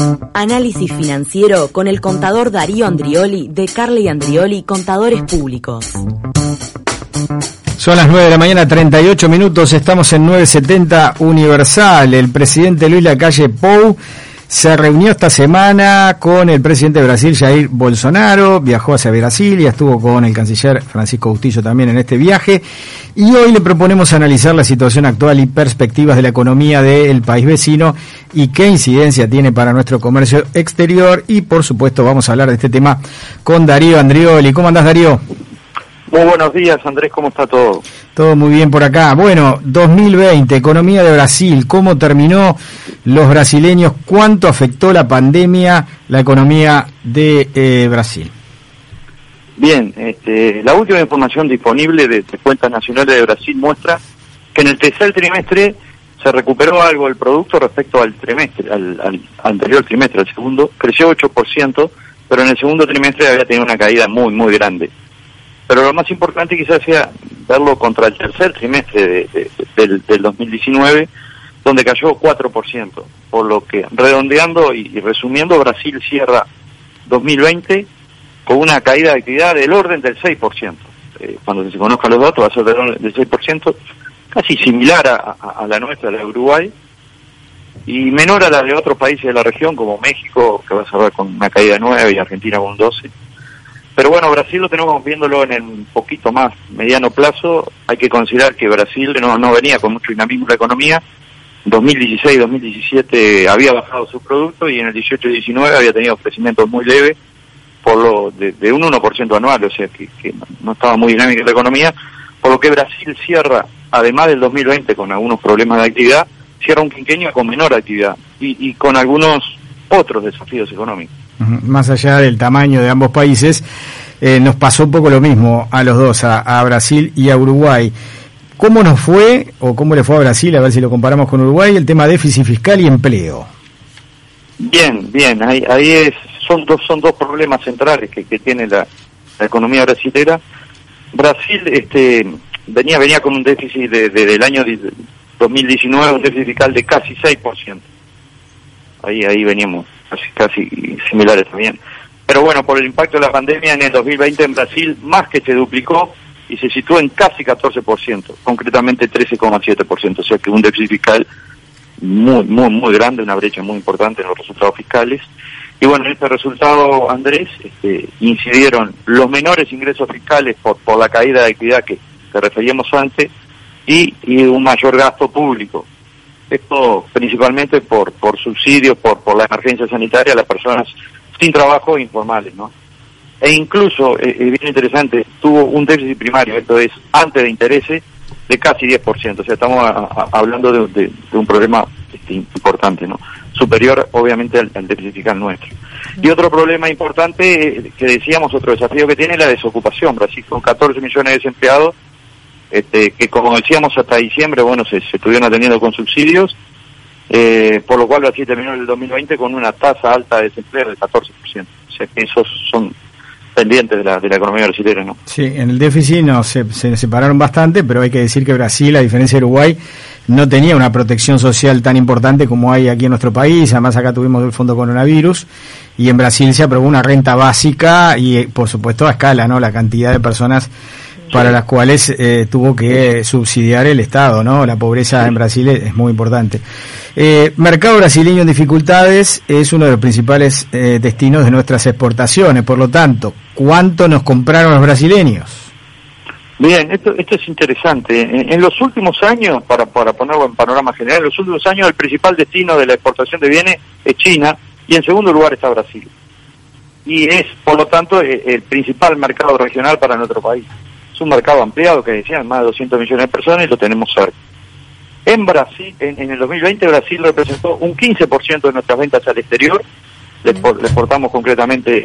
Análisis financiero con el contador Darío Andrioli de Carly Andrioli Contadores Públicos. Son las 9 de la mañana, 38 minutos, estamos en 970 Universal. El presidente Luis Lacalle Pou se reunió esta semana con el presidente de Brasil, Jair Bolsonaro, viajó hacia Brasil y estuvo con el canciller Francisco Bustillo también en este viaje. Y hoy le proponemos analizar la situación actual y perspectivas de la economía del país vecino y qué incidencia tiene para nuestro comercio exterior. Y por supuesto vamos a hablar de este tema con Darío Andrioli. ¿Cómo andás, Darío? Muy buenos días, Andrés, ¿cómo está todo? Todo muy bien por acá. Bueno, 2020, economía de Brasil, ¿cómo terminó los brasileños? ¿Cuánto afectó la pandemia la economía de Brasil? Bien, la última información disponible de Cuentas Nacionales de Brasil muestra que en el tercer trimestre se recuperó algo el producto respecto al trimestre, al anterior trimestre, al segundo, creció 8%, pero en el segundo trimestre había tenido una caída muy, muy grande. Pero lo más importante quizás sea verlo contra el tercer trimestre del 2019, donde cayó 4%, por lo que, redondeando y resumiendo, Brasil cierra 2020 con una caída de actividad del orden del 6%. Cuando se conozcan los datos va a ser del orden del 6%, casi similar a la nuestra, la de Uruguay, y menor a la de otros países de la región, como México, que va a cerrar con una caída de 9%, y Argentina con un 12%. Pero bueno, Brasil lo tenemos viéndolo en el poquito más mediano plazo. Hay que considerar que Brasil no venía con mucho dinamismo la economía. En 2016-2017 había bajado su producto y en el 18-19 había tenido crecimientos muy leves de un 1% anual, o sea que no estaba muy dinámica la economía, por lo que Brasil cierra, además del 2020 con algunos problemas de actividad, cierra un quinquenio con menor actividad y con algunos otros desafíos económicos. Más allá del tamaño de ambos países, nos pasó un poco lo mismo a los dos, a Brasil y a Uruguay. ¿Cómo nos fue, o cómo le fue a Brasil, a ver si lo comparamos con Uruguay, el tema déficit fiscal y empleo? Bien, ahí son dos problemas centrales que tiene la economía brasilera. Brasil venía con un déficit del año 2019, un déficit fiscal de casi 6%. Ahí veníamos casi similares también. Pero bueno, por el impacto de la pandemia en el 2020 en Brasil más que se duplicó y se situó en casi 14%, concretamente 13,7%, o sea que un déficit fiscal muy, muy, muy grande, una brecha muy importante en los resultados fiscales. Y bueno, en este resultado, Andrés, incidieron los menores ingresos fiscales por la caída de actividad que referíamos antes y un mayor gasto público. Esto principalmente por subsidios, por la emergencia sanitaria a las personas sin trabajo e informales, ¿no? E incluso, es bien interesante, tuvo un déficit primario, esto es, antes de intereses, de casi 10%. O sea, estamos hablando de un problema importante, ¿no? Superior, obviamente, al déficit fiscal nuestro. Y otro problema importante, que decíamos, otro desafío que tiene, es la desocupación. Brasil con 14 millones de desempleados, que como decíamos hasta diciembre, bueno, se estuvieron atendiendo con subsidios, por lo cual Brasil terminó en el 2020 con una tasa alta de desempleo del 14%. O sea que esos son pendientes de la economía brasileña, ¿no? Sí, en el déficit se separaron bastante, pero hay que decir que Brasil, a diferencia de Uruguay, no tenía una protección social tan importante como hay aquí en nuestro país. Además acá tuvimos el fondo coronavirus y en Brasil se aprobó una renta básica y por supuesto a escala, ¿no? La cantidad de personas para las cuales tuvo que subsidiar el Estado, ¿no? La pobreza en Brasil es muy importante. Mercado brasileño en dificultades es uno de los principales destinos de nuestras exportaciones, por lo tanto, ¿cuánto nos compraron los brasileños? Bien, esto es interesante. En los últimos años, para ponerlo en panorama general, en los últimos años el principal destino de la exportación de bienes es China y en segundo lugar está Brasil. Y es, por lo tanto, el principal mercado regional para nuestro país. Un mercado ampliado que decían más de 200 millones de personas y lo tenemos cerca. En Brasil, en el 2020 Brasil representó un 15% de nuestras ventas al exterior, le exportamos concretamente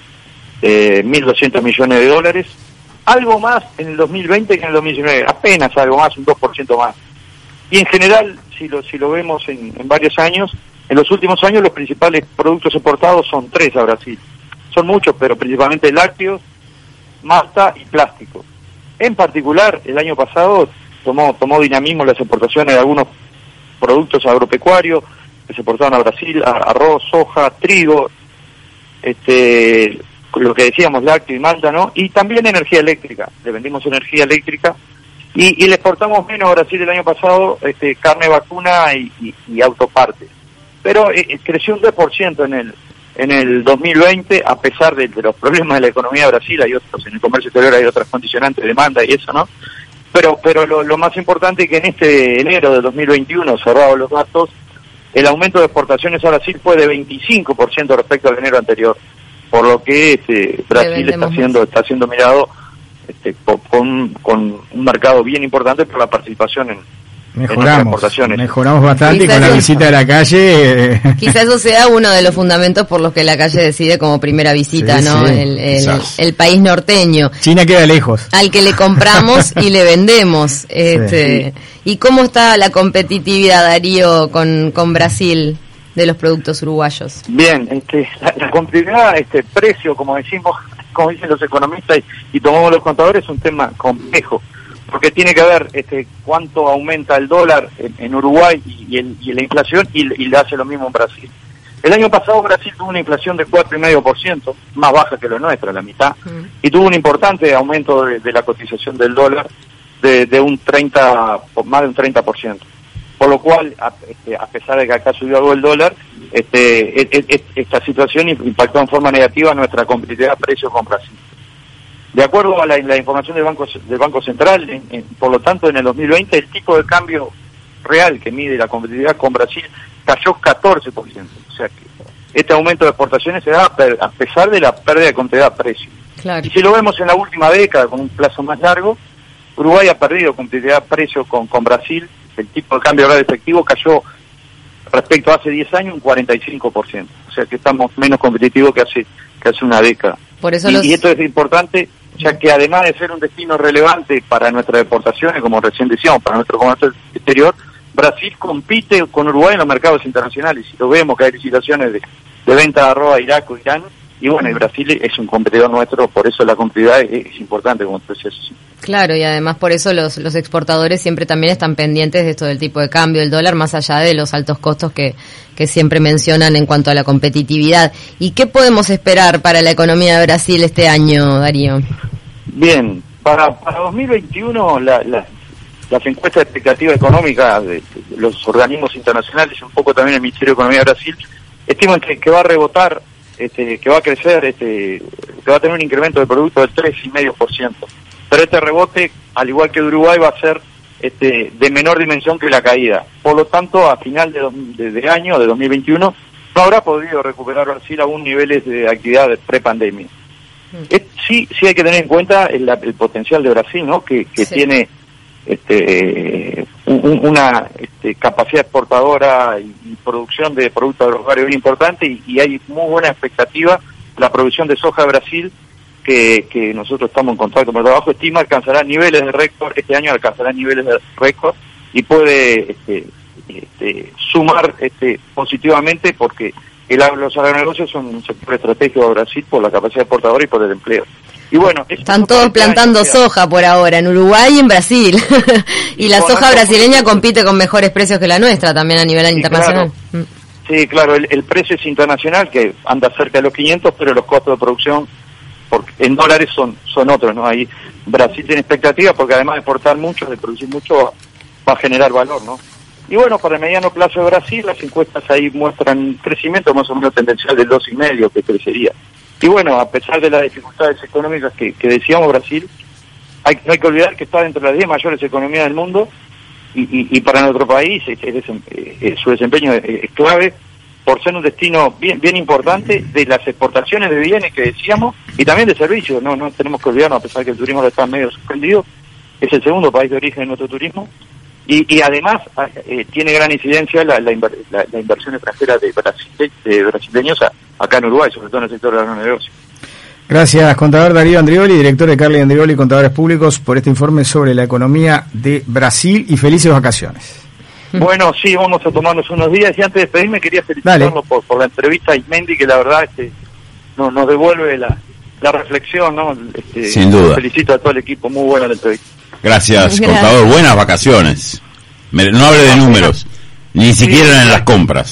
1.200 millones de dólares, algo más en el 2020 que en el 2019, apenas algo más, un 2% más. Y en general, si lo vemos en varios años, en los últimos años los principales productos exportados son 3 a Brasil. Son muchos, pero principalmente lácteos, malta y plástico. En particular, el año pasado tomó dinamismo las exportaciones de algunos productos agropecuarios, que se exportaron a Brasil, arroz, soja, trigo, lo que decíamos, lácteo y malta, ¿no? Y también energía eléctrica, le vendimos energía eléctrica y le exportamos menos a Brasil el año pasado, carne vacuna y autopartes. Pero creció un 10% en el 2020, a pesar de los problemas de la economía de Brasil. Hay otros, en el comercio exterior hay otras condicionantes de demanda y eso, ¿no? Pero lo más importante es que en este enero de 2021, cerrados los datos, el aumento de exportaciones a Brasil fue de 25% respecto al enero anterior, por lo que Brasil está siendo mirado con un mercado bien importante por la participación en Mejoramos bastante con la visita de la calle. Quizás eso sea uno de los fundamentos por los que la calle decide como primera visita, sí, ¿no? Sí. El país norteño. China queda lejos. Al que le compramos y le vendemos. Sí. ¿Y cómo está la competitividad, Darío, con Brasil de los productos uruguayos? Bien, la competitividad, precio, como dicen los economistas y tomamos los contadores, es un tema complejo, porque tiene que ver cuánto aumenta el dólar en Uruguay y la inflación, y le hace lo mismo en Brasil. El año pasado Brasil tuvo una inflación de 4,5%, más baja que la nuestra, la mitad, y tuvo un importante aumento de la cotización del dólar de más de un 30%. Por lo cual, a pesar de que acá subió algo el dólar, esta situación impactó en forma negativa nuestra competitividad precio con Brasil. De acuerdo a la información del Banco Central, por lo tanto, en el 2020 el tipo de cambio real que mide la competitividad con Brasil cayó 14%. O sea que este aumento de exportaciones se da a pesar de la pérdida de competitividad precio. Claro. Y si lo vemos en la última década, con un plazo más largo, Uruguay ha perdido competitividad precio con Brasil. El tipo de cambio real efectivo cayó respecto a hace 10 años un 45%. O sea que estamos menos competitivos que hace una década. Por eso y esto es importante, ya que además de ser un destino relevante para nuestras exportaciones, como recién decíamos, para nuestro comercio exterior, Brasil compite con Uruguay en los mercados internacionales. Y lo vemos que hay licitaciones de venta de arroz a Irak o Irán, y bueno, y Brasil es un competidor nuestro, por eso la competitividad es importante como proceso. Claro, y además por eso los exportadores siempre también están pendientes de esto del tipo de cambio del dólar, más allá de los altos costos que siempre mencionan en cuanto a la competitividad. ¿Y qué podemos esperar para la economía de Brasil este año, Darío? Bien, para 2021 las encuestas de expectativa económica de los organismos internacionales y un poco también el Ministerio de Economía de Brasil estiman que va a rebotar, que va a crecer, que va a tener un incremento de producto del 3,5%. Pero este rebote, al igual que de Uruguay, va a ser de menor dimensión que la caída. Por lo tanto, a final de año, de 2021, no habrá podido recuperar Brasil aún niveles de actividad pre-pandemia. Sí hay que tener en cuenta el potencial de Brasil, ¿no? Que sí tiene una capacidad exportadora y producción de productos agropecuarios bien importante, y hay muy buena expectativa. La producción de soja de Brasil, que nosotros estamos en contacto con el trabajo, estima alcanzará niveles de récord, este año alcanzará niveles de récord y puede sumar positivamente, porque los agronegocios son un sector estratégico de Brasil por la capacidad exportadora y por el empleo. Y bueno, están todos plantando soja por ahora, en Uruguay y en Brasil. Y la soja brasileña compite con mejores precios que la nuestra también a nivel internacional. Claro. Sí, claro, el precio es internacional, que anda cerca de los 500, pero los costos de producción en dólares son otros, ¿no? Ahí Brasil tiene expectativas, porque además de exportar mucho, de producir mucho, va a generar valor, ¿no? Y bueno, para el mediano plazo de Brasil, las encuestas ahí muestran un crecimiento más o menos tendencial del 2,5%, que crecería. Y bueno, a pesar de las dificultades económicas que decíamos, Brasil, no hay que olvidar que está dentro de las 10 mayores economías del mundo, y para nuestro país su desempeño es clave, por ser un destino bien importante de las exportaciones de bienes que decíamos, y también de servicios. No tenemos que olvidarnos, a pesar que el turismo está medio suspendido, es el segundo país de origen de nuestro turismo, y además tiene gran incidencia la inversión extranjera de brasileños acá en Uruguay, sobre todo en el sector de los negocios. Gracias, contador Darío Andrioli, director de Carly Andrioli, Contadores Públicos, por este informe sobre la economía de Brasil, y felices vacaciones. Bueno, sí, vamos a tomarnos unos días, y antes de despedirme quería felicitarlo por la entrevista a Ismendi, que la verdad nos devuelve la reflexión, ¿no? Sin duda. Felicito a todo el equipo, muy buena la entrevista. Gracias, contador, buenas vacaciones. No hable de números, ni siquiera en las compras.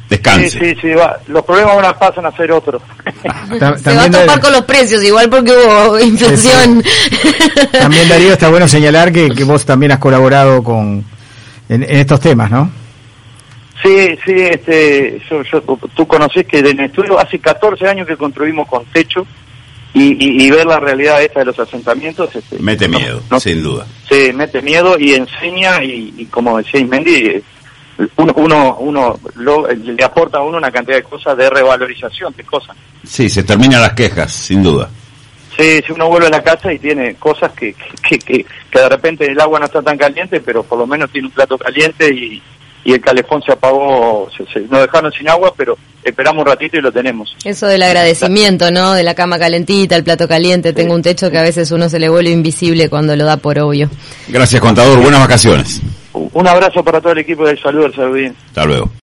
descanse. Sí, los problemas ahora pasan a ser otros. Se va a topar con los precios, igual porque hubo inflación. Sí. También, Darío, está bueno señalar que vos también has colaborado en estos temas, ¿no? Sí, tú conocés que en el estudio hace 14 años que construimos con techo y ver la realidad esta de los asentamientos. Mete miedo, sin duda. Sí, mete miedo y enseña y como decía Ismendi, uno le aporta a uno una cantidad de cosas de revalorización de cosas. Sí, se terminan las quejas, sin duda. Sí, si uno vuelve a la casa y tiene cosas que de repente el agua no está tan caliente, pero por lo menos tiene un plato caliente y el calefón se apagó, nos dejaron sin agua, pero esperamos un ratito y lo tenemos. Eso del agradecimiento, ¿no? De la cama calentita, el plato caliente, tengo un techo que a veces uno se le vuelve invisible cuando lo da por obvio. Gracias, contador, buenas vacaciones. Un abrazo para todo el equipo del Saludo del Saludín. Hasta luego.